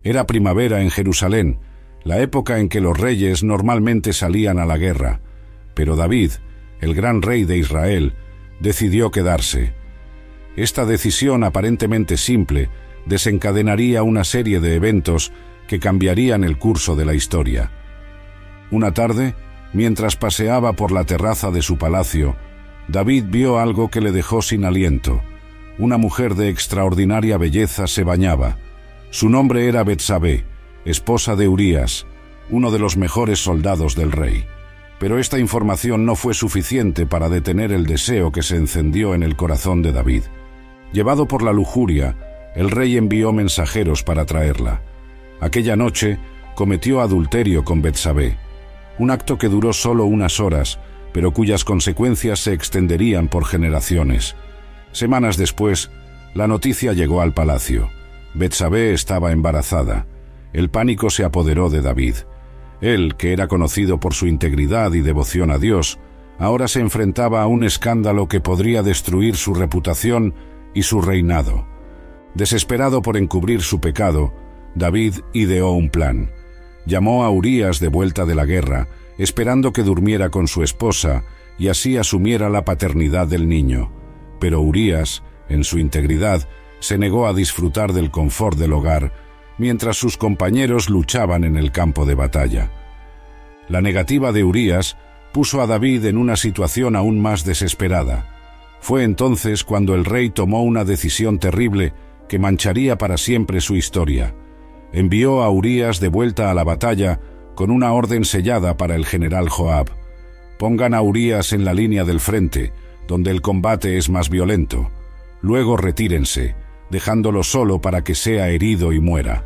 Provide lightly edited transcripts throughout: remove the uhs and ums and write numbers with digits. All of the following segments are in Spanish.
Era primavera en Jerusalén, la época en que los reyes normalmente salían a la guerra, pero David, el gran rey de Israel, decidió quedarse. Esta decisión aparentemente simple desencadenaría una serie de eventos que cambiarían el curso de la historia. Una tarde, mientras paseaba por la terraza de su palacio, David vio algo que le dejó sin aliento. Una mujer de extraordinaria belleza se bañaba. Su nombre era Betsabé, esposa de Urías, uno de los mejores soldados del rey. Pero esta información no fue suficiente para detener el deseo que se encendió en el corazón de David. Llevado por la lujuria, el rey envió mensajeros para traerla. Aquella noche cometió adulterio con Betsabé, un acto que duró solo unas horas, pero cuyas consecuencias se extenderían por generaciones. Semanas después, la noticia llegó al palacio. Betsabé estaba embarazada. El pánico se apoderó de David. Él, que era conocido por su integridad y devoción a Dios, ahora se enfrentaba a un escándalo que podría destruir su reputación y su reinado. Desesperado por encubrir su pecado, David ideó un plan. Llamó a Urías de vuelta de la guerra, esperando que durmiera con su esposa y así asumiera la paternidad del niño. Pero Urías, en su integridad, se negó a disfrutar del confort del hogar, mientras sus compañeros luchaban en el campo de batalla. La negativa de Urías puso a David en una situación aún más desesperada. Fue entonces cuando el rey tomó una decisión terrible que mancharía para siempre su historia. Envió a Urías de vuelta a la batalla con una orden sellada para el general Joab. Pongan a Urías en la línea del frente, donde el combate es más violento. Luego retírense, dejándolo solo para que sea herido y muera.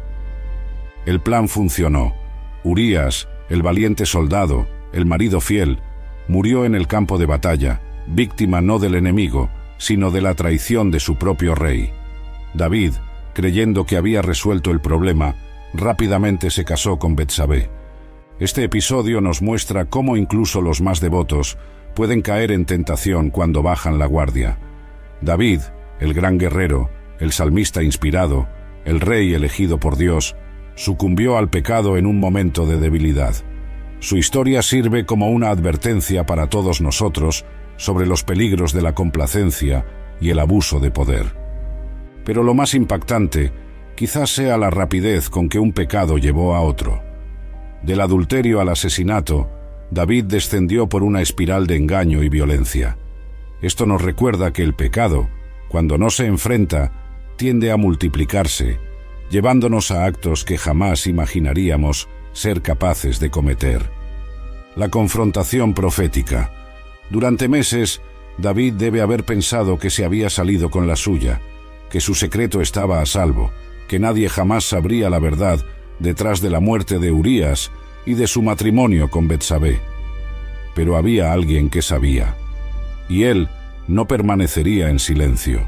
El plan funcionó. Urías, el valiente soldado, el marido fiel, murió en el campo de batalla, víctima no del enemigo, sino de la traición de su propio rey. David, creyendo que había resuelto el problema, rápidamente se casó con Betsabé. Este episodio nos muestra cómo incluso los más devotos pueden caer en tentación cuando bajan la guardia. David, el gran guerrero, el salmista inspirado, el rey elegido por Dios, sucumbió al pecado en un momento de debilidad. Su historia sirve como una advertencia para todos nosotros sobre los peligros de la complacencia y el abuso de poder. Pero lo más impactante quizás sea la rapidez con que un pecado llevó a otro. Del adulterio al asesinato, David descendió por una espiral de engaño y violencia. Esto nos recuerda que el pecado, cuando no se enfrenta, tiende a multiplicarse, llevándonos a actos que jamás imaginaríamos ser capaces de cometer. La confrontación profética. Durante meses, David debe haber pensado que se había salido con la suya, que su secreto estaba a salvo, que nadie jamás sabría la verdad detrás de la muerte de Urías y de su matrimonio con Betsabé. Pero había alguien que sabía, y él no permanecería en silencio.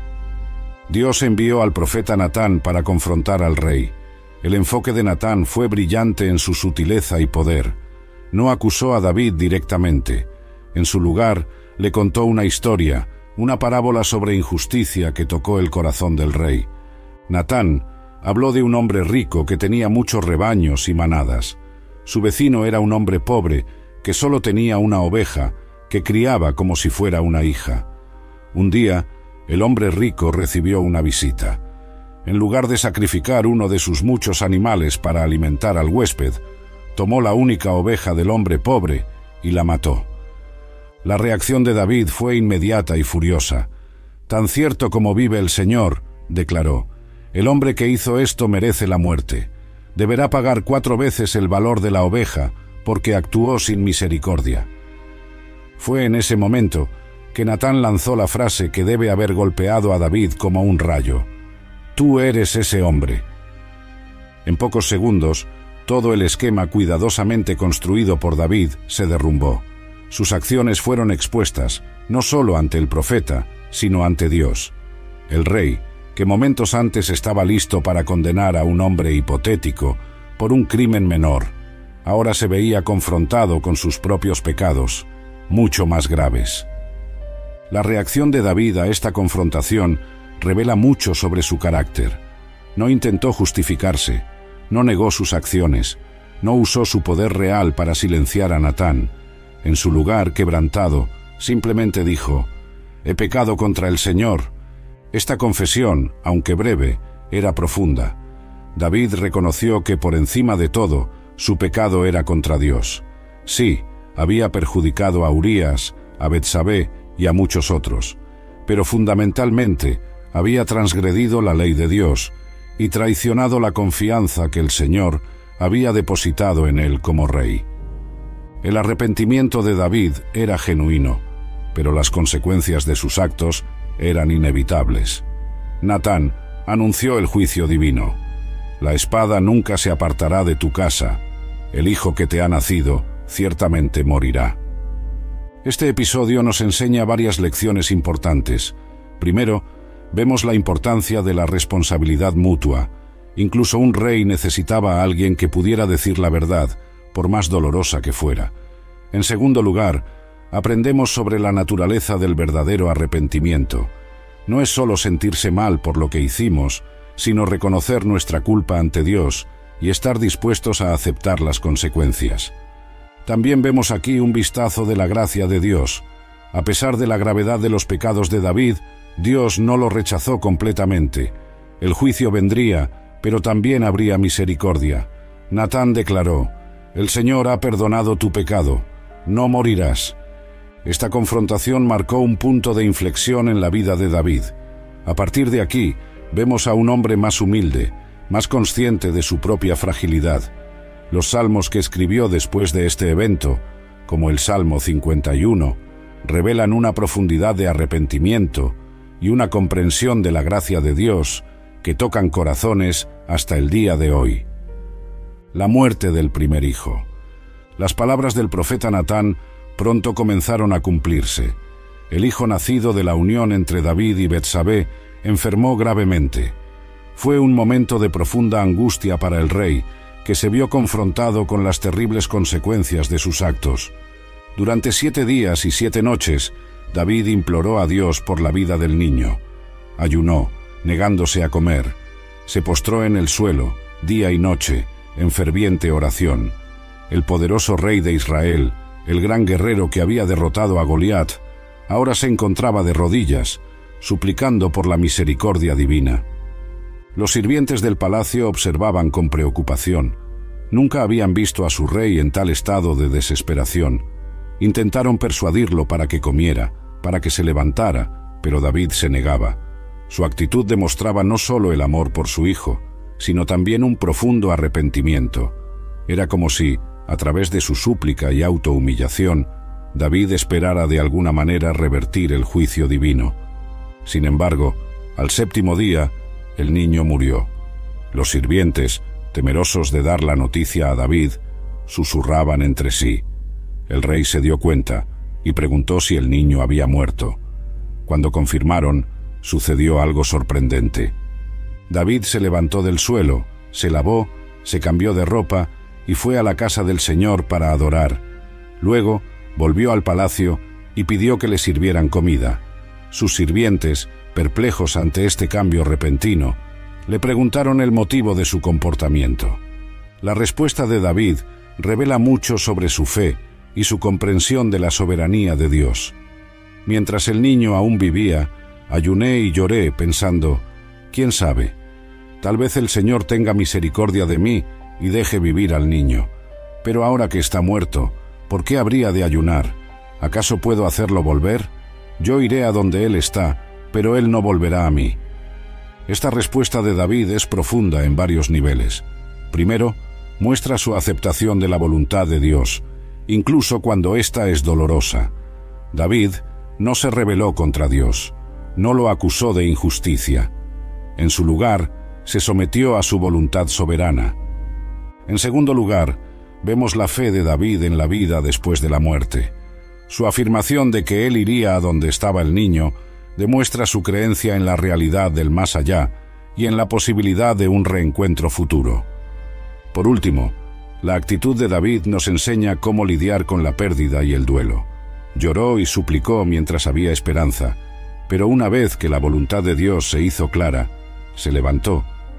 Dios envió al profeta Natán para confrontar al rey. El enfoque de Natán fue brillante en su sutileza y poder. No acusó a David directamente. En su lugar, le contó una historia, una parábola sobre injusticia que tocó el corazón del rey. Natán habló de un hombre rico que tenía muchos rebaños y manadas. Su vecino era un hombre pobre que solo tenía una oveja que criaba como si fuera una hija. Un día, el hombre rico recibió una visita. En lugar de sacrificar uno de sus muchos animales para alimentar al huésped, tomó la única oveja del hombre pobre y la mató. La reacción de David fue inmediata y furiosa. «Tan cierto como vive el Señor», declaró, «el hombre que hizo esto merece la muerte. Deberá pagar 4 veces el valor de la oveja porque actuó sin misericordia». Fue en ese momento que Natán lanzó la frase que debe haber golpeado a David como un rayo. «Tú eres ese hombre». En pocos segundos, todo el esquema cuidadosamente construido por David se derrumbó. Sus acciones fueron expuestas, no solo ante el profeta, sino ante Dios. El rey, que momentos antes estaba listo para condenar a un hombre hipotético por un crimen menor, ahora se veía confrontado con sus propios pecados, mucho más graves. La reacción de David a esta confrontación revela mucho sobre su carácter. No intentó justificarse, no negó sus acciones, no usó su poder real para silenciar a Natán. En su lugar, quebrantado, simplemente dijo: «He pecado contra el Señor». Esta confesión, aunque breve, era profunda. David reconoció que por encima de todo, su pecado era contra Dios. Sí, había perjudicado a Urías, a Betsabé y a muchos otros, pero fundamentalmente había transgredido la ley de Dios y traicionado la confianza que el Señor había depositado en él como rey. El arrepentimiento de David era genuino, pero las consecuencias de sus actos eran inevitables. Natán anunció el juicio divino: «La espada nunca se apartará de tu casa. El hijo que te ha nacido ciertamente morirá». Este episodio nos enseña varias lecciones importantes. Primero, vemos la importancia de la responsabilidad mutua. Incluso un rey necesitaba a alguien que pudiera decir la verdad, por más dolorosa que fuera. En segundo lugar, aprendemos sobre la naturaleza del verdadero arrepentimiento. No es solo sentirse mal por lo que hicimos, sino reconocer nuestra culpa ante Dios y estar dispuestos a aceptar las consecuencias. También vemos aquí un vistazo de la gracia de Dios. A pesar de la gravedad de los pecados de David, Dios no lo rechazó completamente. El juicio vendría, pero también habría misericordia. Natán declaró: «El Señor ha perdonado tu pecado, no morirás». Esta confrontación marcó un punto de inflexión en la vida de David. A partir de aquí, vemos a un hombre más humilde, más consciente de su propia fragilidad. Los salmos que escribió después de este evento, como el Salmo 51, revelan una profundidad de arrepentimiento y una comprensión de la gracia de Dios que tocan corazones hasta el día de hoy. La muerte del primer hijo. Las palabras del profeta Natán pronto comenzaron a cumplirse. El hijo nacido de la unión entre David y Betsabé enfermó gravemente. Fue un momento de profunda angustia para el rey, que se vio confrontado con las terribles consecuencias de sus actos. Durante 7 días y 7 noches, David imploró a Dios por la vida del niño. Ayunó, negándose a comer. Se postró en el suelo, día y noche, en ferviente oración. El poderoso rey de Israel, el gran guerrero que había derrotado a Goliat, ahora se encontraba de rodillas, suplicando por la misericordia divina. Los sirvientes del palacio observaban con preocupación. Nunca habían visto a su rey en tal estado de desesperación. Intentaron persuadirlo para que comiera, para que se levantara, pero David se negaba. Su actitud demostraba no solo el amor por su hijo, sino también un profundo arrepentimiento. Era como si, a través de su súplica y autohumillación, David esperara de alguna manera revertir el juicio divino. Sin embargo, al 7º día, el niño murió. Los sirvientes, temerosos de dar la noticia a David, susurraban entre sí. El rey se dio cuenta y preguntó si el niño había muerto. Cuando confirmaron, sucedió algo sorprendente. David se levantó del suelo, se lavó, se cambió de ropa y fue a la casa del Señor para adorar. Luego volvió al palacio y pidió que le sirvieran comida. Sus sirvientes, perplejos ante este cambio repentino, le preguntaron el motivo de su comportamiento. La respuesta de David revela mucho sobre su fe y su comprensión de la soberanía de Dios. Mientras el niño aún vivía, ayuné y lloré pensando: «¿Quién sabe? Tal vez el Señor tenga misericordia de mí y deje vivir al niño. Pero ahora que está muerto, ¿por qué habría de ayunar? ¿Acaso puedo hacerlo volver? Yo iré a donde él está, pero él no volverá a mí». Esta respuesta de David es profunda en varios niveles. Primero, muestra su aceptación de la voluntad de Dios, incluso cuando ésta es dolorosa. David no se rebeló contra Dios, no lo acusó de injusticia. En su lugar, se sometió a su voluntad soberana. En segundo lugar, vemos la fe de David en la vida después de la muerte. Su afirmación de que él iría a donde estaba el niño demuestra su creencia en la realidad del más allá y en la posibilidad de un reencuentro futuro. Por último, la actitud de David nos enseña cómo lidiar con la pérdida y el duelo. Lloró y suplicó mientras había esperanza, pero una vez que la voluntad de Dios se hizo clara, se levantó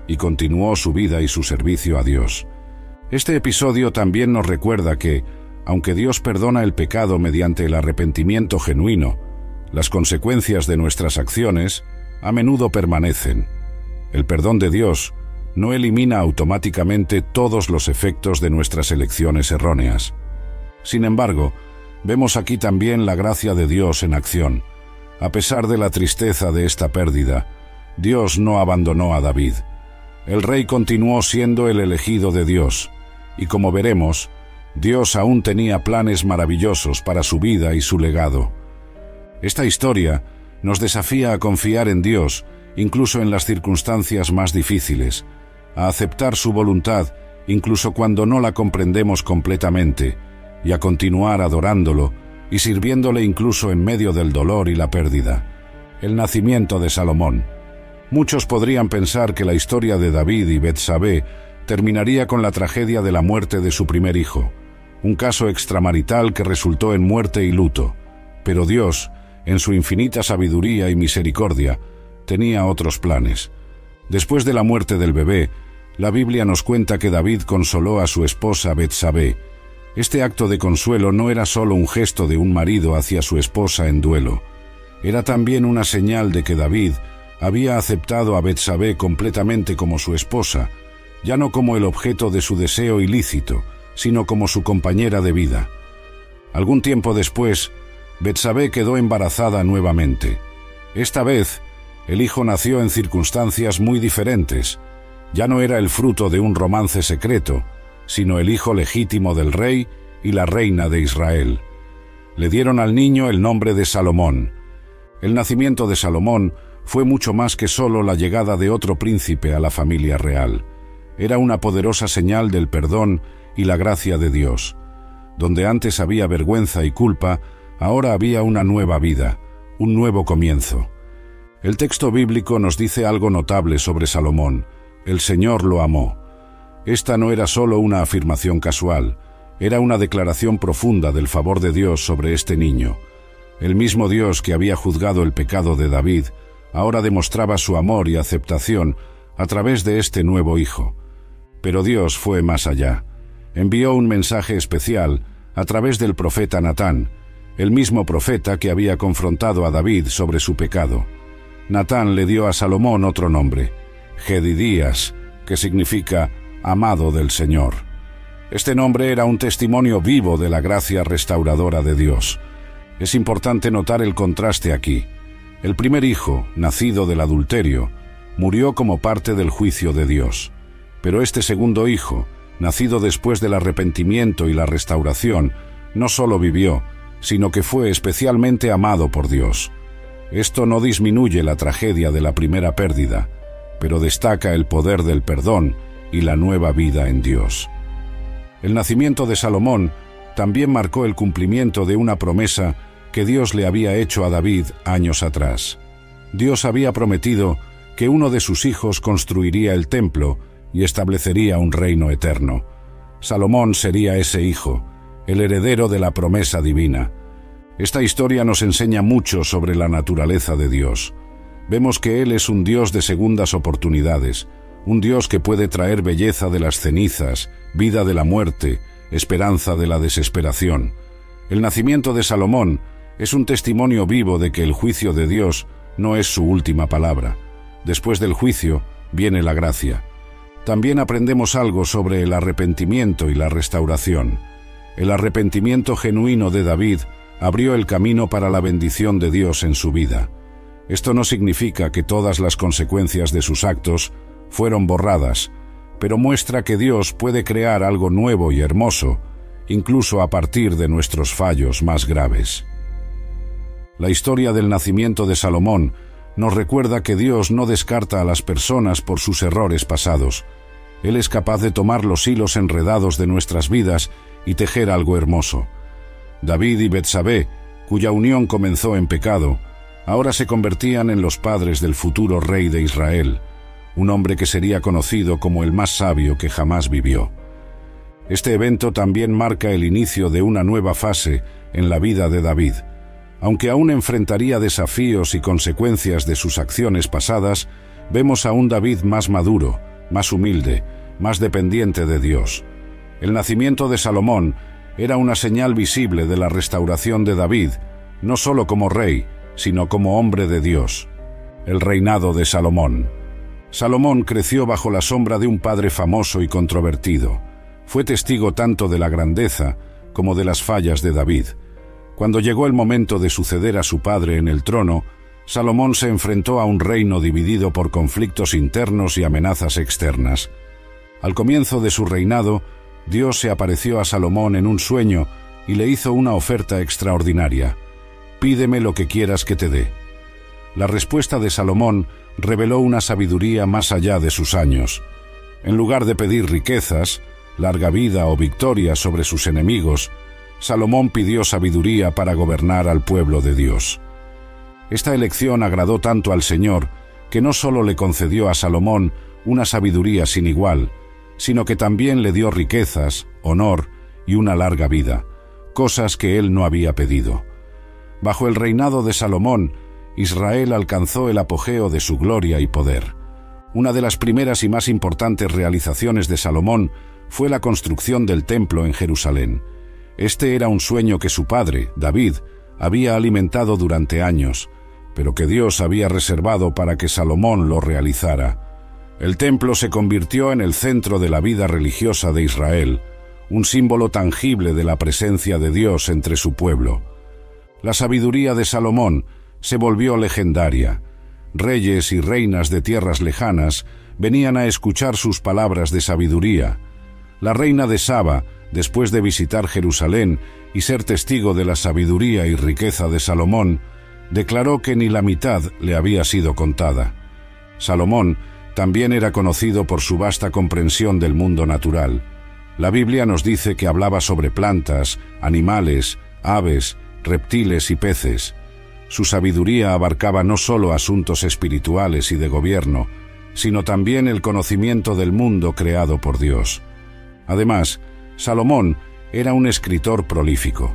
y continuó su vida y su servicio a Dios. Este episodio también nos recuerda que, aunque Dios perdona el pecado mediante el arrepentimiento genuino, las consecuencias de nuestras acciones a menudo permanecen. El perdón de Dios no elimina automáticamente todos los efectos de nuestras elecciones erróneas. Sin embargo, vemos aquí también la gracia de Dios en acción. A pesar de la tristeza de esta pérdida, Dios no abandonó a David. El rey continuó siendo el elegido de Dios, y como veremos, Dios aún tenía planes maravillosos para su vida y su legado. Esta historia nos desafía a confiar en Dios, incluso en las circunstancias más difíciles, a aceptar su voluntad, incluso cuando no la comprendemos completamente, y a continuar adorándolo y sirviéndole incluso en medio del dolor y la pérdida. El nacimiento de Salomón. Muchos podrían pensar que la historia de David y Betsabé terminaría con la tragedia de la muerte de su primer hijo, un caso extramarital que resultó en muerte y luto. Pero Dios, en su infinita sabiduría y misericordia, tenía otros planes. Después de la muerte del bebé, la Biblia nos cuenta que David consoló a su esposa Betsabé. Este acto de consuelo no era solo un gesto de un marido hacia su esposa en duelo. Era también una señal de que David había aceptado a Betsabé completamente como su esposa, ya no como el objeto de su deseo ilícito, sino como su compañera de vida. Algún tiempo después, Betsabé quedó embarazada nuevamente. Esta vez, el hijo nació en circunstancias muy diferentes. Ya no era el fruto de un romance secreto, sino el hijo legítimo del rey y la reina de Israel. Le dieron al niño el nombre de Salomón. El nacimiento de Salomón fue mucho más que solo la llegada de otro príncipe a la familia real. Era una poderosa señal del perdón y la gracia de Dios. Donde antes había vergüenza y culpa, ahora había una nueva vida, un nuevo comienzo. El texto bíblico nos dice algo notable sobre Salomón. El Señor lo amó. Esta no era solo una afirmación casual, era una declaración profunda del favor de Dios sobre este niño. El mismo Dios que había juzgado el pecado de David, ahora demostraba su amor y aceptación a través de este nuevo hijo. Pero Dios fue más allá. Envió un mensaje especial a través del profeta Natán, el mismo profeta que había confrontado a David sobre su pecado. Natán le dio a Salomón otro nombre, Jedidías, que significa amado del Señor. Este nombre era un testimonio vivo de la gracia restauradora de Dios. Es importante notar el contraste aquí. El primer hijo, nacido del adulterio, murió como parte del juicio de Dios. Pero este segundo hijo, nacido después del arrepentimiento y la restauración, no solo vivió, sino que fue especialmente amado por Dios. Esto no disminuye la tragedia de la primera pérdida, pero destaca el poder del perdón y la nueva vida en Dios. El nacimiento de Salomón también marcó el cumplimiento de una promesa que Dios le había hecho a David años atrás. Dios había prometido que uno de sus hijos construiría el templo y establecería un reino eterno. Salomón sería ese hijo, el heredero de la promesa divina. Esta historia nos enseña mucho sobre la naturaleza de Dios. Vemos que Él es un Dios de segundas oportunidades, un Dios que puede traer belleza de las cenizas, vida de la muerte, esperanza de la desesperación. El nacimiento de Salomón es un testimonio vivo de que el juicio de Dios no es su última palabra. Después del juicio viene la gracia. También aprendemos algo sobre el arrepentimiento y la restauración. El arrepentimiento genuino de David abrió el camino para la bendición de Dios en su vida. Esto no significa que todas las consecuencias de sus actos fueron borradas, pero muestra que Dios puede crear algo nuevo y hermoso, incluso a partir de nuestros fallos más graves. La historia del nacimiento de Salomón nos recuerda que Dios no descarta a las personas por sus errores pasados. Él es capaz de tomar los hilos enredados de nuestras vidas y tejer algo hermoso. David y Betsabé, cuya unión comenzó en pecado, ahora se convertían en los padres del futuro rey de Israel, un hombre que sería conocido como el más sabio que jamás vivió. Este evento también marca el inicio de una nueva fase en la vida de David. Aunque aún enfrentaría desafíos y consecuencias de sus acciones pasadas, vemos a un David más maduro, más humilde, más dependiente de Dios. El nacimiento de Salomón era una señal visible de la restauración de David, no solo como rey, sino como hombre de Dios. El reinado de Salomón. Salomón creció bajo la sombra de un padre famoso y controvertido. Fue testigo tanto de la grandeza como de las fallas de David. Cuando llegó el momento de suceder a su padre en el trono, Salomón se enfrentó a un reino dividido por conflictos internos y amenazas externas. Al comienzo de su reinado, Dios se apareció a Salomón en un sueño y le hizo una oferta extraordinaria: «Pídeme lo que quieras que te dé». La respuesta de Salomón reveló una sabiduría más allá de sus años. En lugar de pedir riquezas, larga vida o victoria sobre sus enemigos, Salomón pidió sabiduría para gobernar al pueblo de Dios. Esta elección agradó tanto al Señor que no solo le concedió a Salomón una sabiduría sin igual, sino que también le dio riquezas, honor y una larga vida, cosas que él no había pedido. Bajo el reinado de Salomón, Israel alcanzó el apogeo de su gloria y poder. Una de las primeras y más importantes realizaciones de Salomón fue la construcción del templo en Jerusalén. Este era un sueño que su padre, David, había alimentado durante años, pero que Dios había reservado para que Salomón lo realizara. El templo se convirtió en el centro de la vida religiosa de Israel, un símbolo tangible de la presencia de Dios entre su pueblo. La sabiduría de Salomón se volvió legendaria. Reyes y reinas de tierras lejanas venían a escuchar sus palabras de sabiduría. La reina de Saba, después de visitar Jerusalén y ser testigo de la sabiduría y riqueza de Salomón, declaró que ni la mitad le había sido contada. Salomón también era conocido por su vasta comprensión del mundo natural. La Biblia nos dice que hablaba sobre plantas, animales, aves, reptiles y peces. Su sabiduría abarcaba no solo asuntos espirituales y de gobierno, sino también el conocimiento del mundo creado por Dios. Además, Salomón era un escritor prolífico.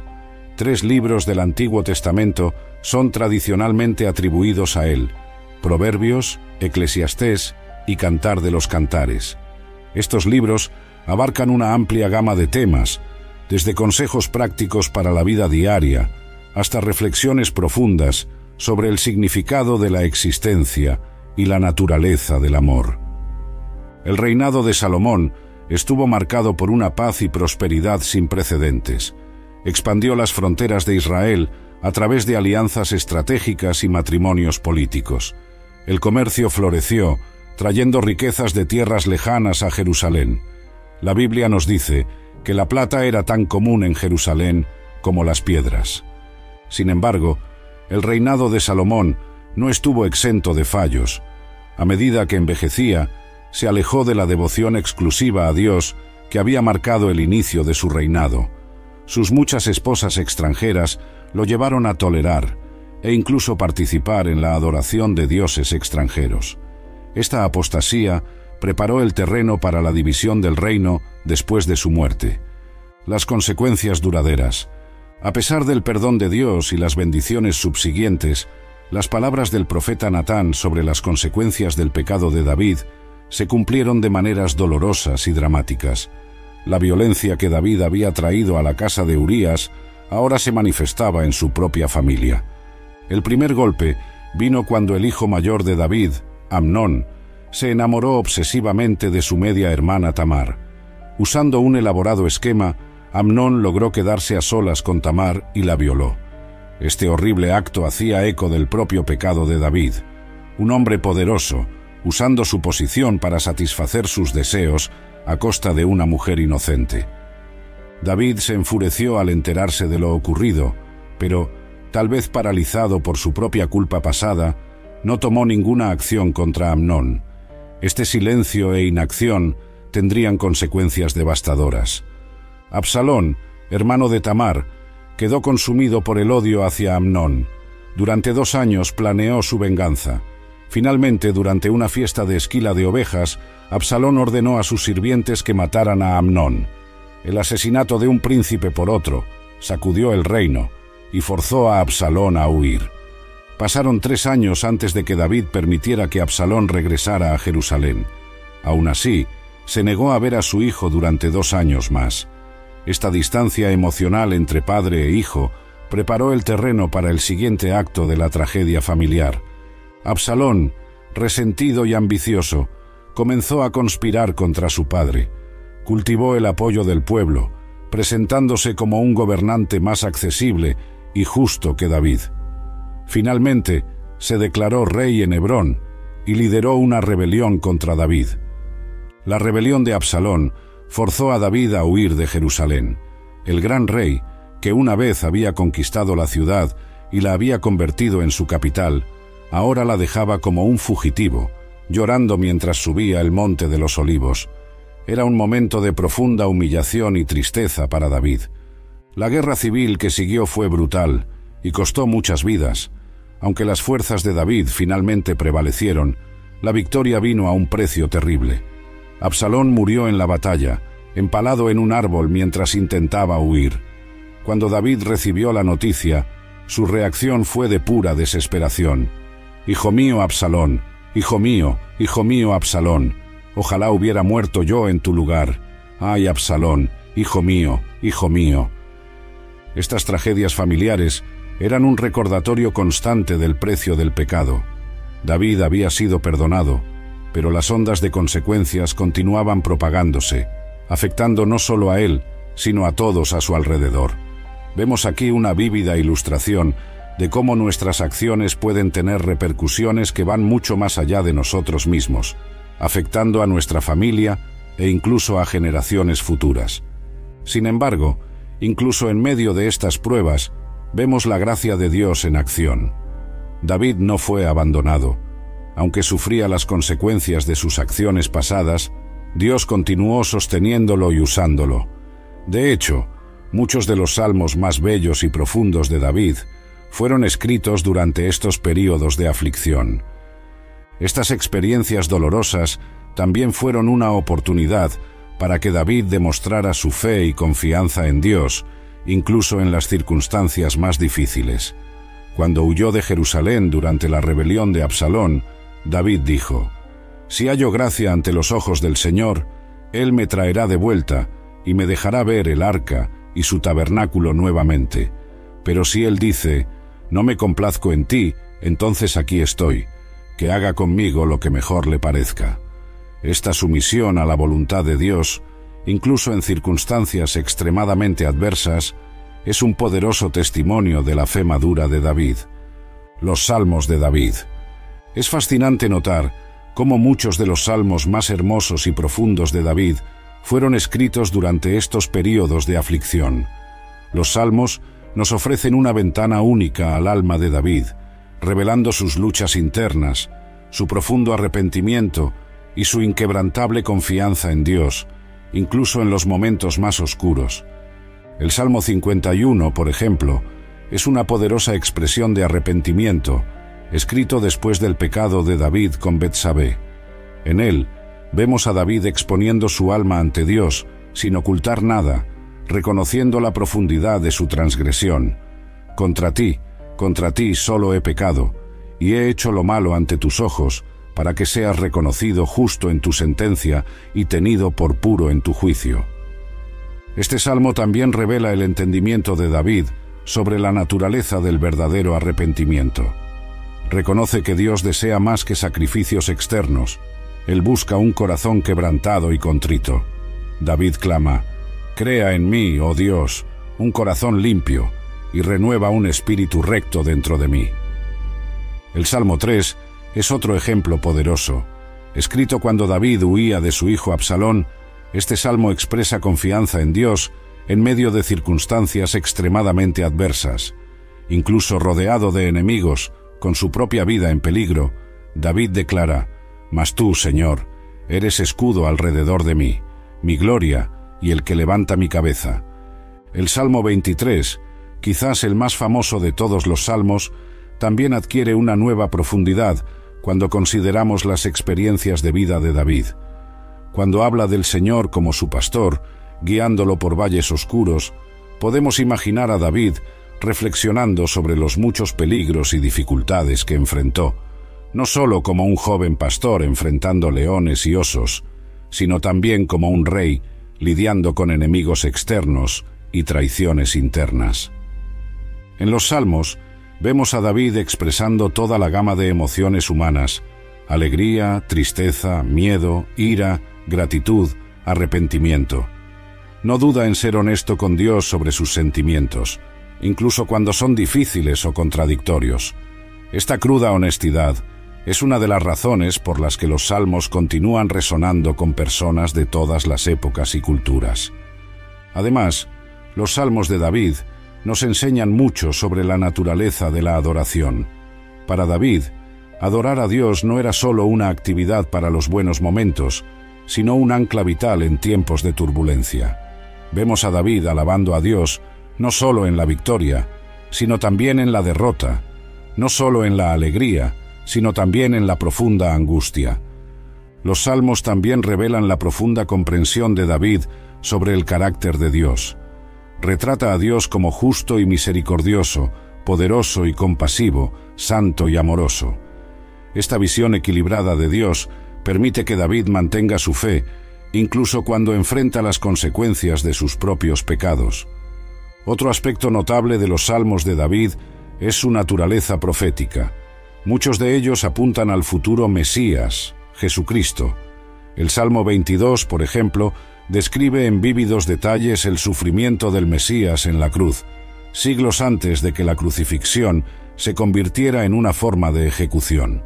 3 libros del Antiguo Testamento son tradicionalmente atribuidos a él: Proverbios, Eclesiastés y Cantar de los Cantares. Estos libros abarcan una amplia gama de temas, desde consejos prácticos para la vida diaria hasta reflexiones profundas sobre el significado de la existencia y la naturaleza del amor. El reinado de Salomón estuvo marcado por una paz y prosperidad sin precedentes. Expandió las fronteras de Israel a través de alianzas estratégicas y matrimonios políticos. El comercio floreció, trayendo riquezas de tierras lejanas a Jerusalén. La Biblia nos dice que la plata era tan común en Jerusalén como las piedras. Sin embargo, el reinado de Salomón no estuvo exento de fallos. A medida que envejecía, se alejó de la devoción exclusiva a Dios que había marcado el inicio de su reinado. Sus muchas esposas extranjeras lo llevaron a tolerar e incluso participar en la adoración de dioses extranjeros. Esta apostasía preparó el terreno para la división del reino después de su muerte. Las consecuencias duraderas. A pesar del perdón de Dios y las bendiciones subsiguientes, las palabras del profeta Natán sobre las consecuencias del pecado de David se cumplieron de maneras dolorosas y dramáticas. La violencia que David había traído a la casa de Urías ahora se manifestaba en su propia familia. El primer golpe vino cuando el hijo mayor de David, Amnón, se enamoró obsesivamente de su media hermana Tamar. Usando un elaborado esquema, Amnón logró quedarse a solas con Tamar y la violó. Este horrible acto hacía eco del propio pecado de David. Un hombre poderoso, usando su posición para satisfacer sus deseos a costa de una mujer inocente. David se enfureció al enterarse de lo ocurrido, pero, tal vez paralizado por su propia culpa pasada, no tomó ninguna acción contra Amnón. Este silencio e inacción tendrían consecuencias devastadoras. Absalón, hermano de Tamar, quedó consumido por el odio hacia Amnón. Durante 2 años planeó su venganza. Finalmente, durante una fiesta de esquila de ovejas, Absalón ordenó a sus sirvientes que mataran a Amnón. El asesinato de un príncipe por otro sacudió el reino y forzó a Absalón a huir. Pasaron 3 años antes de que David permitiera que Absalón regresara a Jerusalén. Aún así, se negó a ver a su hijo durante 2 años más. Esta distancia emocional entre padre e hijo preparó el terreno para el siguiente acto de la tragedia familiar. Absalón, resentido y ambicioso, comenzó a conspirar contra su padre. Cultivó el apoyo del pueblo, presentándose como un gobernante más accesible y justo que David. Finalmente, se declaró rey en Hebrón y lideró una rebelión contra David. La rebelión de Absalón forzó a David a huir de Jerusalén. El gran rey, que una vez había conquistado la ciudad y la había convertido en su capital, ahora la dejaba como un fugitivo, llorando mientras subía el monte de los Olivos. Era un momento de profunda humillación y tristeza para David. La guerra civil que siguió fue brutal y costó muchas vidas. Aunque las fuerzas de David finalmente prevalecieron, la victoria vino a un precio terrible. Absalón murió en la batalla, empalado en un árbol mientras intentaba huir. Cuando David recibió la noticia, su reacción fue de pura desesperación. «Hijo mío, Absalón, hijo mío, Absalón, ojalá hubiera muerto yo en tu lugar. Ay, Absalón, hijo mío, hijo mío». Estas tragedias familiares eran un recordatorio constante del precio del pecado. David había sido perdonado, pero las ondas de consecuencias continuaban propagándose, afectando no solo a él, sino a todos a su alrededor. Vemos aquí una vívida ilustración de cómo nuestras acciones pueden tener repercusiones que van mucho más allá de nosotros mismos, afectando a nuestra familia e incluso a generaciones futuras. Sin embargo, incluso en medio de estas pruebas, vemos la gracia de Dios en acción. David no fue abandonado. Aunque sufría las consecuencias de sus acciones pasadas, Dios continuó sosteniéndolo y usándolo. De hecho, muchos de los salmos más bellos y profundos de David fueron escritos durante estos períodos de aflicción. Estas experiencias dolorosas también fueron una oportunidad para que David demostrara su fe y confianza en Dios, incluso en las circunstancias más difíciles. Cuando huyó de Jerusalén durante la rebelión de Absalón, David dijo: «Si hallo gracia ante los ojos del Señor, Él me traerá de vuelta y me dejará ver el arca y su tabernáculo nuevamente. Pero si Él dice: no me complazco en ti, entonces aquí estoy, que haga conmigo lo que mejor le parezca». Esta sumisión a la voluntad de Dios, incluso en circunstancias extremadamente adversas, es un poderoso testimonio de la fe madura de David. Los Salmos de David. Es fascinante notar cómo muchos de los salmos más hermosos y profundos de David fueron escritos durante estos períodos de aflicción. Los salmos nos ofrecen una ventana única al alma de David, revelando sus luchas internas, su profundo arrepentimiento y su inquebrantable confianza en Dios, incluso en los momentos más oscuros. El Salmo 51, por ejemplo, es una poderosa expresión de arrepentimiento, escrito después del pecado de David con Betsabé. En él, vemos a David exponiendo su alma ante Dios, sin ocultar nada, reconociendo la profundidad de su transgresión. Contra ti solo he pecado, y he hecho lo malo ante tus ojos, para que seas reconocido justo en tu sentencia y tenido por puro en tu juicio. Este salmo también revela el entendimiento de David sobre la naturaleza del verdadero arrepentimiento. Reconoce que Dios desea más que sacrificios externos. Él busca un corazón quebrantado y contrito. David clama: «Crea en mí, oh Dios, un corazón limpio, y renueva un espíritu recto dentro de mí». El Salmo 3 es otro ejemplo poderoso. Escrito cuando David huía de su hijo Absalón, este salmo expresa confianza en Dios en medio de circunstancias extremadamente adversas. Incluso rodeado de enemigos, con su propia vida en peligro, David declara: «Mas tú, Señor, eres escudo alrededor de mí, mi gloria y el que levanta mi cabeza». El Salmo 23, quizás el más famoso de todos los salmos, también adquiere una nueva profundidad cuando consideramos las experiencias de vida de David. Cuando habla del Señor como su pastor, guiándolo por valles oscuros, podemos imaginar a David reflexionando sobre los muchos peligros y dificultades que enfrentó, no solo como un joven pastor enfrentando leones y osos, sino también como un rey, lidiando con enemigos externos y traiciones internas. En los Salmos vemos a David expresando toda la gama de emociones humanas: alegría, tristeza, miedo, ira, gratitud, arrepentimiento. No duda en ser honesto con Dios sobre sus sentimientos, incluso cuando son difíciles o contradictorios. Esta cruda honestidad es una de las razones por las que los salmos continúan resonando con personas de todas las épocas y culturas. Además, los salmos de David nos enseñan mucho sobre la naturaleza de la adoración. Para David, adorar a Dios no era solo una actividad para los buenos momentos, sino un ancla vital en tiempos de turbulencia. Vemos a David alabando a Dios no solo en la victoria, sino también en la derrota, no solo en la alegría, sino también en la profunda angustia. Los salmos también revelan la profunda comprensión de David sobre el carácter de Dios. Retrata a Dios como justo y misericordioso, poderoso y compasivo, santo y amoroso. Esta visión equilibrada de Dios permite que David mantenga su fe, incluso cuando enfrenta las consecuencias de sus propios pecados. Otro aspecto notable de los salmos de David es su naturaleza profética. Muchos de ellos apuntan al futuro Mesías, Jesucristo. El Salmo 22, por ejemplo, describe en vívidos detalles el sufrimiento del Mesías en la cruz, siglos antes de que la crucifixión se convirtiera en una forma de ejecución.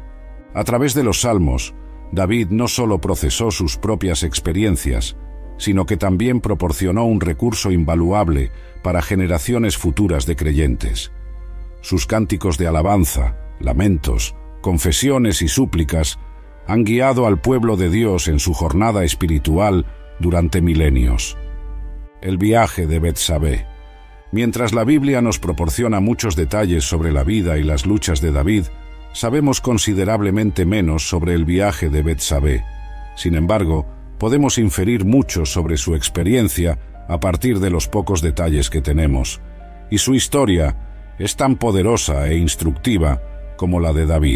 A través de los salmos, David no solo procesó sus propias experiencias, sino que también proporcionó un recurso invaluable para generaciones futuras de creyentes. Sus cánticos de alabanza, lamentos, confesiones y súplicas han guiado al pueblo de Dios en su jornada espiritual durante milenios. El viaje de Betsabé. Mientras la Biblia nos proporciona muchos detalles sobre la vida y las luchas de David, sabemos considerablemente menos sobre el viaje de Betsabé. Sin embargo, podemos inferir mucho sobre su experiencia a partir de los pocos detalles que tenemos, y su historia es tan poderosa e instructiva como la de David.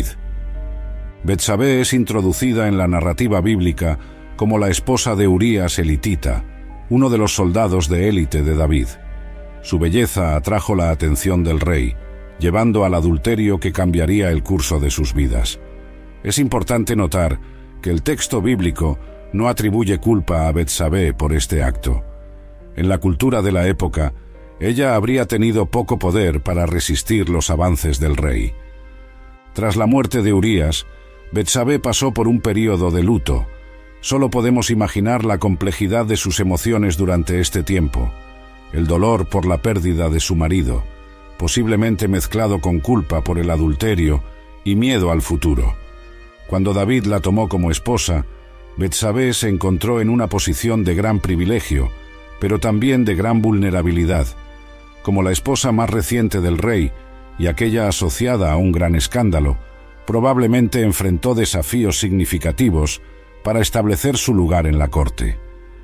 Betsabé es introducida en la narrativa bíblica como la esposa de Urías elitita, uno de los soldados de élite de David. Su belleza atrajo la atención del rey, llevando al adulterio que cambiaría el curso de sus vidas. Es importante notar que el texto bíblico no atribuye culpa a Betsabé por este acto. En la cultura de la época, ella habría tenido poco poder para resistir los avances del rey. Tras la muerte de Urías, Betsabé pasó por un período de luto. Solo podemos imaginar la complejidad de sus emociones durante este tiempo. El dolor por la pérdida de su marido, posiblemente mezclado con culpa por el adulterio y miedo al futuro. Cuando David la tomó como esposa, Betsabé se encontró en una posición de gran privilegio, pero también de gran vulnerabilidad. Como la esposa más reciente del rey y aquella asociada a un gran escándalo, probablemente enfrentó desafíos significativos para establecer su lugar en la corte.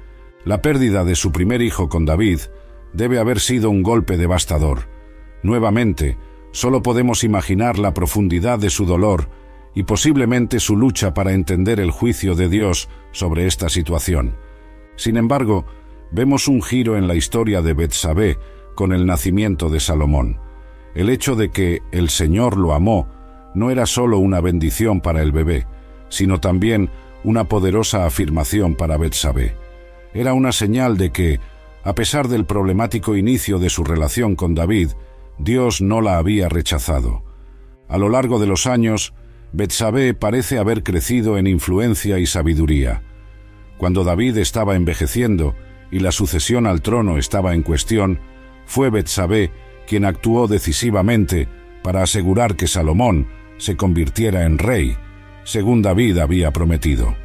La pérdida de su primer hijo con David debe haber sido un golpe devastador. Nuevamente, solo podemos imaginar la profundidad de su dolor y posiblemente su lucha para entender el juicio de Dios sobre esta situación. Sin embargo, vemos un giro en la historia de Betsabé con el nacimiento de Salomón. El hecho de que el Señor lo amó no era solo una bendición para el bebé, sino también una poderosa afirmación para Betsabé. Era una señal de que, a pesar del problemático inicio de su relación con David, Dios no la había rechazado. A lo largo de los años, Betsabé parece haber crecido en influencia y sabiduría. Cuando David estaba envejeciendo y la sucesión al trono estaba en cuestión, fue Betsabé quien actuó decisivamente para asegurar que Salomón se convirtiera en rey, según David había prometido.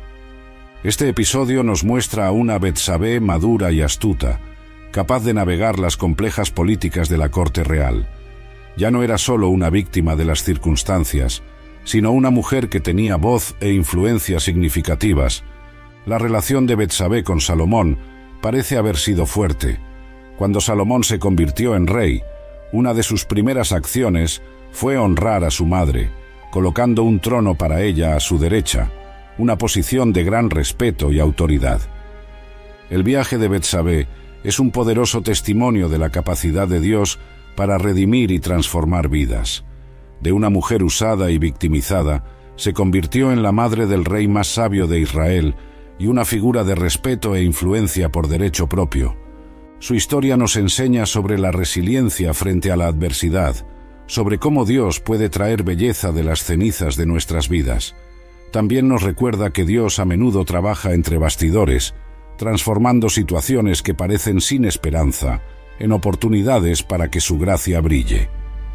Este episodio nos muestra a una Betsabé madura y astuta, capaz de navegar las complejas políticas de la corte real. Ya no era solo una víctima de las circunstancias, sino una mujer que tenía voz e influencia significativas. La relación de Betsabé con Salomón parece haber sido fuerte. Cuando Salomón se convirtió en rey, una de sus primeras acciones fue honrar a su madre, colocando un trono para ella a su derecha, una posición de gran respeto y autoridad. El viaje de Betsabé es un poderoso testimonio de la capacidad de Dios para redimir y transformar vidas. De una mujer usada y victimizada, se convirtió en la madre del rey más sabio de Israel y una figura de respeto e influencia por derecho propio. Su historia nos enseña sobre la resiliencia frente a la adversidad, sobre cómo Dios puede traer belleza de las cenizas de nuestras vidas. También nos recuerda que Dios a menudo trabaja entre bastidores, transformando situaciones que parecen sin esperanza en oportunidades para que su gracia brille.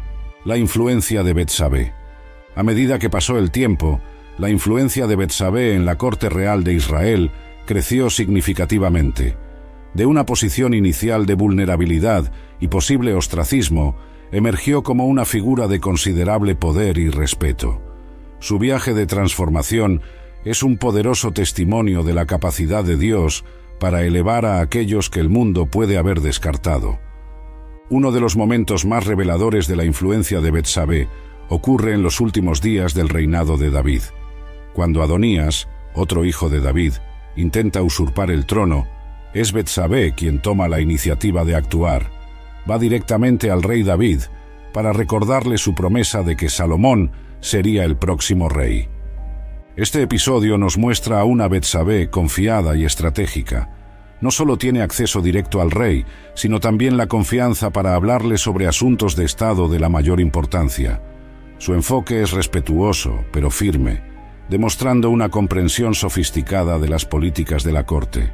La influencia de Betsabé. A medida que pasó el tiempo, la influencia de Betsabé en la corte real de Israel creció significativamente. De una posición inicial de vulnerabilidad y posible ostracismo, emergió como una figura de considerable poder y respeto. Su viaje de transformación es un poderoso testimonio de la capacidad de Dios para elevar a aquellos que el mundo puede haber descartado. Uno de los momentos más reveladores de la influencia de Betsabé ocurre en los últimos días del reinado de David. Cuando Adonías, otro hijo de David, intenta usurpar el trono, es Betsabé quien toma la iniciativa de actuar. Va directamente al rey David para recordarle su promesa de que Salomón sería el próximo rey. Este episodio nos muestra a una Betsabé confiada y estratégica. No solo tiene acceso directo al rey, sino también la confianza para hablarle sobre asuntos de estado de la mayor importancia. Su enfoque es respetuoso, pero firme, demostrando una comprensión sofisticada de las políticas de la corte.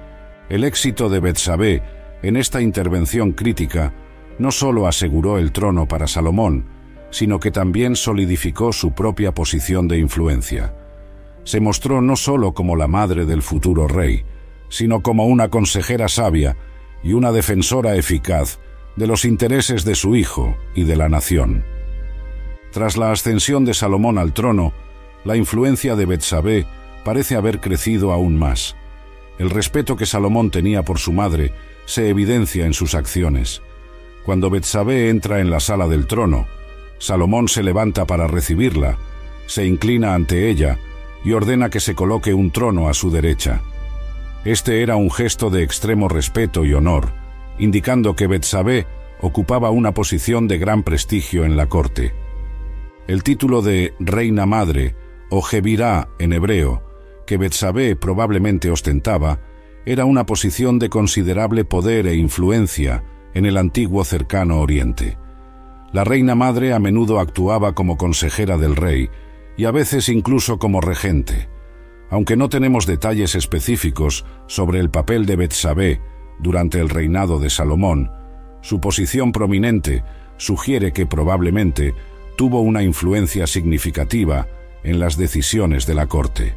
El éxito de Betsabé en esta intervención crítica no solo aseguró el trono para Salomón, sino que también solidificó su propia posición de influencia. Se mostró no solo como la madre del futuro rey, sino como una consejera sabia y una defensora eficaz de los intereses de su hijo y de la nación. Tras la ascensión de Salomón al trono, la influencia de Betsabé parece haber crecido aún más. El respeto que Salomón tenía por su madre se evidencia en sus acciones. Cuando Betsabé entra en la sala del trono, Salomón se levanta para recibirla, se inclina ante ella y ordena que se coloque un trono a su derecha. Este era un gesto de extremo respeto y honor, indicando que Betsabé ocupaba una posición de gran prestigio en la corte. El título de Reina Madre, o Jebirá en hebreo, que Betsabé probablemente ostentaba, era una posición de considerable poder e influencia en el antiguo Cercano Oriente. La Reina Madre a menudo actuaba como consejera del rey y a veces incluso como regente. Aunque no tenemos detalles específicos sobre el papel de Betsabé durante el reinado de Salomón, su posición prominente sugiere que probablemente tuvo una influencia significativa en las decisiones de la corte.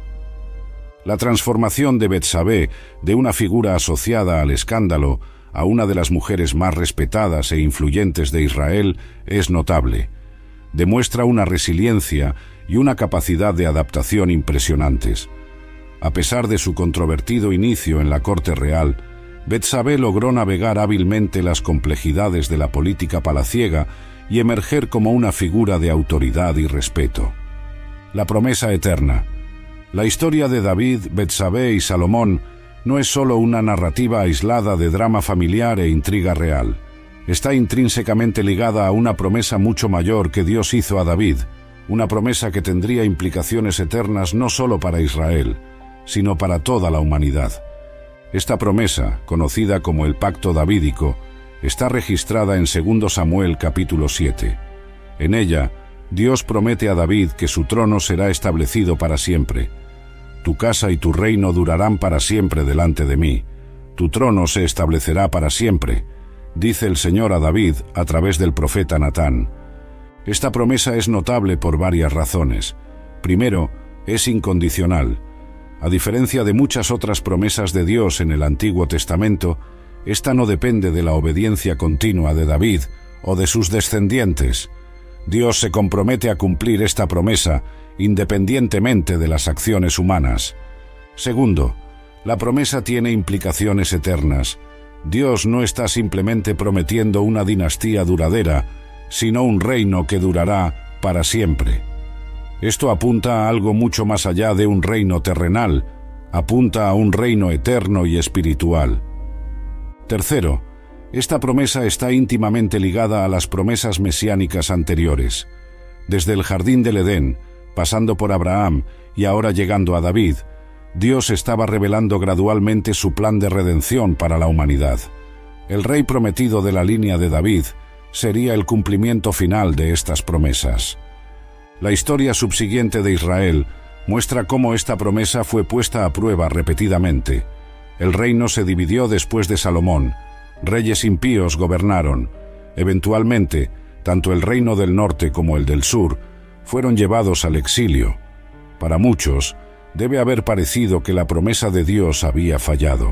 La transformación de Betsabé de una figura asociada al escándalo a una de las mujeres más respetadas e influyentes de Israel es notable. Demuestra una resiliencia y una capacidad de adaptación impresionantes. A pesar de su controvertido inicio en la corte real, Betsabé logró navegar hábilmente las complejidades de la política palaciega y emerger como una figura de autoridad y respeto. La promesa eterna. La historia de David, Betsabé y Salomón no es solo una narrativa aislada de drama familiar e intriga real. Está intrínsecamente ligada a una promesa mucho mayor que Dios hizo a David, una promesa que tendría implicaciones eternas no solo para Israel, sino para toda la humanidad. Esta promesa, conocida como el Pacto Davídico, está registrada en 2 Samuel capítulo 7. En ella, Dios promete a David que su trono será establecido para siempre. Tu casa y tu reino durarán para siempre delante de mí. Tu trono se establecerá para siempre, dice el Señor a David a través del profeta Natán. Esta promesa es notable por varias razones. Primero, es incondicional. A diferencia de muchas otras promesas de Dios en el Antiguo Testamento, esta no depende de la obediencia continua de David o de sus descendientes. Dios se compromete a cumplir esta promesa independientemente de las acciones humanas. Segundo, la promesa tiene implicaciones eternas. Dios no está simplemente prometiendo una dinastía duradera, sino un reino que durará para siempre. Esto apunta a algo mucho más allá de un reino terrenal, apunta a un reino eterno y espiritual. Tercero, esta promesa está íntimamente ligada a las promesas mesiánicas anteriores. Desde el jardín del Edén, pasando por Abraham y ahora llegando a David, Dios estaba revelando gradualmente su plan de redención para la humanidad. El rey prometido de la línea de David sería el cumplimiento final de estas promesas. La historia subsiguiente de Israel muestra cómo esta promesa fue puesta a prueba repetidamente. El reino se dividió después de Salomón. Reyes impíos gobernaron. Eventualmente, tanto el reino del norte como el del sur fueron llevados al exilio. Para muchos, debe haber parecido que la promesa de Dios había fallado.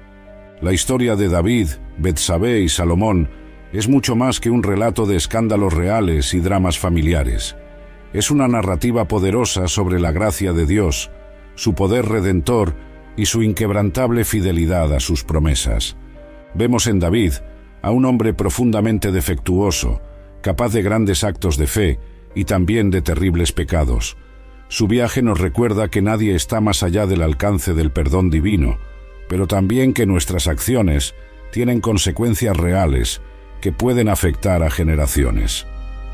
La historia de David, Betsabé y Salomón es mucho más que un relato de escándalos reales y dramas familiares. Es una narrativa poderosa sobre la gracia de Dios, su poder redentor y su inquebrantable fidelidad a sus promesas. Vemos en David a un hombre profundamente defectuoso, capaz de grandes actos de fe y también de terribles pecados. Su viaje nos recuerda que nadie está más allá del alcance del perdón divino, pero también que nuestras acciones tienen consecuencias reales que pueden afectar a generaciones.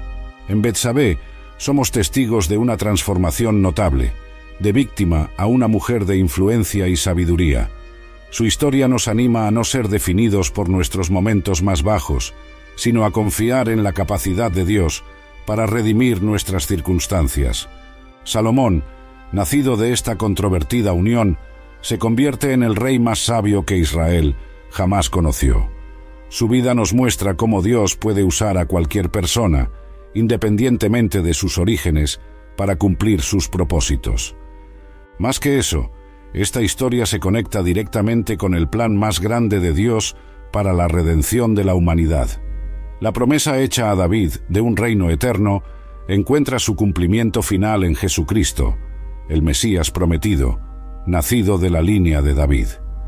En Betsabé somos testigos de una transformación notable, de víctima a una mujer de influencia y sabiduría. Su historia nos anima a no ser definidos por nuestros momentos más bajos, sino a confiar en la capacidad de Dios para redimir nuestras circunstancias. Salomón, nacido de esta controvertida unión, se convierte en el rey más sabio que Israel jamás conoció. Su vida nos muestra cómo Dios puede usar a cualquier persona, independientemente de sus orígenes, para cumplir sus propósitos. Más que eso, esta historia se conecta directamente con el plan más grande de Dios para la redención de la humanidad. La promesa hecha a David de un reino eterno encuentra su cumplimiento final en Jesucristo, el Mesías prometido, nacido de la línea de David.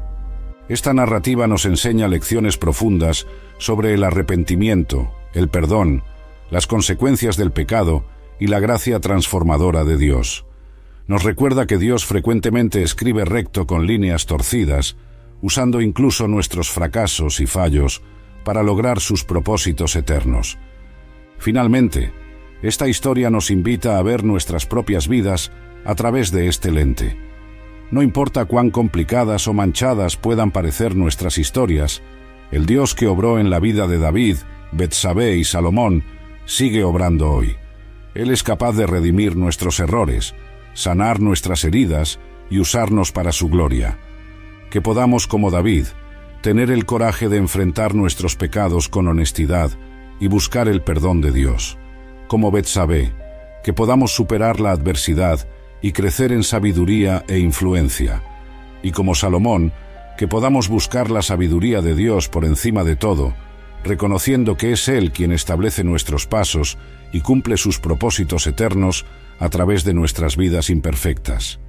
Esta narrativa nos enseña lecciones profundas sobre el arrepentimiento, el perdón, las consecuencias del pecado y la gracia transformadora de Dios. Nos recuerda que Dios frecuentemente escribe recto con líneas torcidas, usando incluso nuestros fracasos y fallos para lograr sus propósitos eternos. Finalmente, esta historia nos invita a ver nuestras propias vidas a través de este lente. No importa cuán complicadas o manchadas puedan parecer nuestras historias, el Dios que obró en la vida de David, Betsabé y Salomón sigue obrando hoy. Él es capaz de redimir nuestros errores, sanar nuestras heridas y usarnos para su gloria. Que podamos, como David, tener el coraje de enfrentar nuestros pecados con honestidad y buscar el perdón de Dios. Como Betsabé, que podamos superar la adversidad y crecer en sabiduría e influencia. Y como Salomón, que podamos buscar la sabiduría de Dios por encima de todo, reconociendo que es Él quien establece nuestros pasos y cumple sus propósitos eternos a través de nuestras vidas imperfectas.